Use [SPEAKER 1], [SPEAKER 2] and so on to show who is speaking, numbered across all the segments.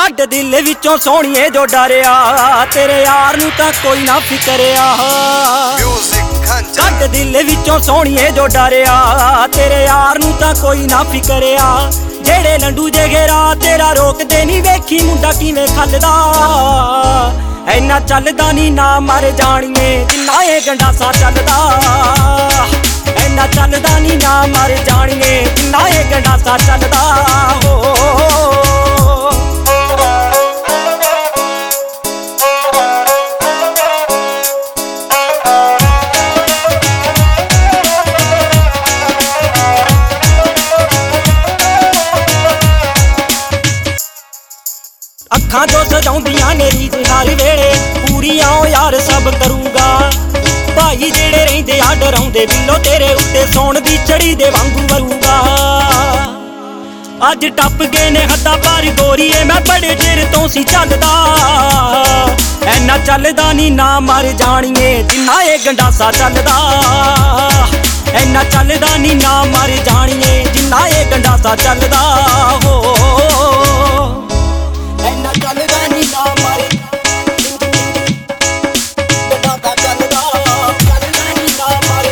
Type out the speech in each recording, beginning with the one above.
[SPEAKER 1] ਕੱਢ ਦਿਲ ਵਿੱਚੋਂ ਸੋਹਣੀਏ ਜੋ ਡਰਿਆ, ਤੇਰੇ ਯਾਰ ਨੂੰ ਤਾਂ ਕੋਈ ਨਾ ਫਿਕਰਿਆ। ਕੱਢ ਦਿਲ ਵਿੱਚੋਂ ਸੋਹਣੀਏ ਜੋ ਡਰਿਆ, ਤੇਰੇ ਯਾਰ ਨੂੰ ਤਾਂ ਕੋਈ ਨਾ ਫਿਕਰਿਆ। ਜਿਹੜੇ ਲੰਡੂ ਜੇ ਘੇਰਾ ਤੇਰਾ ਰੋਕਦੇ ਨਹੀਂ, ਵੇਖੀ ਮੁੰਡਾ ਕਿਵੇਂ ਖੱਲਦਾ। ਇੰਨਾ ਚੱਲਦਾ ਨੀ ਨਾ ਮਰ ਜਾਣੀਏ ਜਿੰਨਾ ਇਹ ਗੰਡਾਸਾ ਚੱਲਦਾ। ਇੰਨਾ ਚੱਲਦਾ ਨੀ ਨਾ ਮਰ ਜਾਣੀਏ ਜਿੰਨਾ ਇਹ ਗੰਡਾਸਾ ਚੱਲਦਾ। ਹੋ ਅੱਖਾਂ ਜੋ ਸਜਾਉਂਦੀਆਂ ਨੇ ਰੀਤ ਹਰ ਵੇਲੇ, ਪੂਰੀਆਂ ਉਹ ਯਾਰ ਸਭ ਕਰੂਗਾ। ਭਾਈ ਜਿਹੜੇ ਰਹਿੰਦੇ ਆ ਡਰਾਉਂਦੇ, ਬਿੱਲੋ ਤੇਰੇ ਉੱਤੇ ਸੌਣ ਦੀ ਚੜੀ ਦੇ ਵਾਂਗੂ ਵਰੂਗਾ। ਅੱਜ ਟੱਪ ਗਏ ਨੇ ਹੱਦਾਂ ਪਾਰ ਗੋਰੀਏ, ਮੈਂ ਬੜੇ ਚਿਰ ਤੋਂ ਸੀ ਚੱਲਦਾ। ਐਨਾ ਚੱਲਦਾ ਨੀ ਨਾ ਮਰ ਜਾਣੀਏ ਜਿੰਨਾ ਇਹ ਗੰਡਾਸਾ ਚੱਲਦਾ। ਐਨਾ ਚੱਲਦਾ ਨੀ ਨਾ ਮਰ ਜਾਣੀਏ ਜਿੰਨਾ ਇਹ ਗੰਡਾਸਾ ਚੱਲਦਾ। ਹੋ ਇੰਨਾ ਚੱਲਦਾ ਨੀ ਨਾ ਮਰ ਗੰਡਾਸਾ ਚੱਲਦਾ। ਚੱਲਦਾ ਨੀ ਨਾ ਮਰ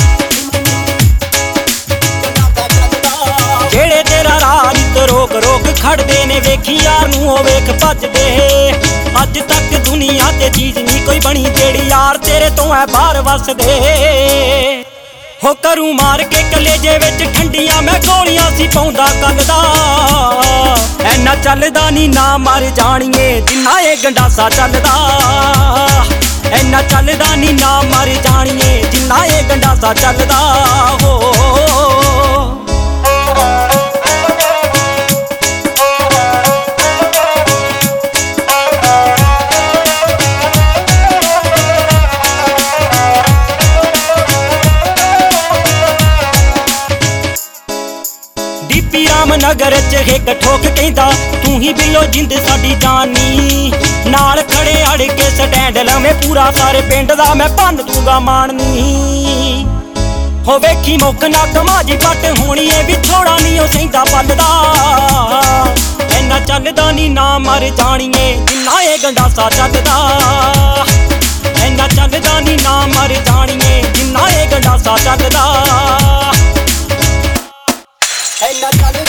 [SPEAKER 1] ਗੰਡਾਸਾ ਚੱਲਦਾ। ਜਿਹੜੇ ਤੇਰਾ ਰਾਹ ਨਿੱਤ ਰੋਕ ਰੋਕ ਖੜਦੇ ਨੇ, ਵੇਖੀ ਯਾਰ ਨੂੰ ਉਹ ਵੇਖ ਭੱਜਦੇ। ਅੱਜ ਤੱਕ ਦੁਨੀਆ ਤੇ ਚੀਜ਼ ਨਹੀਂ ਕੋਈ ਬਣੀ ਜਿਹੜੀ ਯਾਰ ਤੇਰੇ ਤੋਂ ਐ ਬਾਹਰ ਵਸਦੇ। ਹੋ ਕਰੂ ਮਾਰ ਕੇ ਕਲੇਜੇ ਵਿੱਚ ਠੰਡੀਆਂ ਮੈਂ ਗੋਲੀਆਂ ਸੀ ਪਾਉਂਦਾ ਕੱਲ ਦਾ। ਐਨਾ ਚੱਲਦਾ ਨੀ ਨਾ ਮਰ ਜਾਣੀਏ ਜਿੰਨਾ ਇਹ ਗੰਡਾਸਾ ਚੱਲਦਾ। ਐਨਾ ਚੱਲਦਾ ਨੀ ਨਾ ਮਰ ਜਾਣੀਏ ਜਿੰਨਾ ਇਹ ਗੰਡਾਸਾ ਚੱਲਦਾ। ਹੋ ਡੀਪੀ ਰਾਮਨਗਰ ਚ ਇੱਕ ਠੋਕ ਕਹਿੰਦਾ, ਤੂੰ ਹੀ ਬਿੱਲੋ ਜਿੰਦ ਸਾਡੀ ਜਾਨੀ। ਨਾਲ ਖੜੇ ਅੜ ਕੇ ਸਟੈਂਡ ਲਵੇਂ ਪੂਰਾ, ਸਾਰੇ ਪਿੰਡ ਦਾ ਮੈਂ ਭੰਨ ਦੂੰਗਾ ਮਾਣਨੀ। ਹੋ ਵੇਖੀ ਮੁੱਕ ਨਾ ਕਮਾਜੀ ਪੱਟ ਹੋਣੀ ਏ, ਵੀ ਥੋੜਾ ਨੀ ਉਹ ਸਹਿੰਦਾ ਪੱਲਦਾ। ਐਨਾ ਚੱਲਦਾ ਨੀ ਨਾ ਮਰ ਜਾਣੀਏ ਜਿੰਨਾ ਇਹ ਗੰਡਾਸਾ ਚੱਲਦਾ। ਐਨਾ ਚੱਲਦਾ ਨੀ ਨਾ ਮਰ ਜਾਣੀਏ ਜਿੰਨਾ ਇਹ ਗੰਡਾਸਾ ਚੱਲਦਾ। ਇੰਨਾ ਚੱਲਦਾ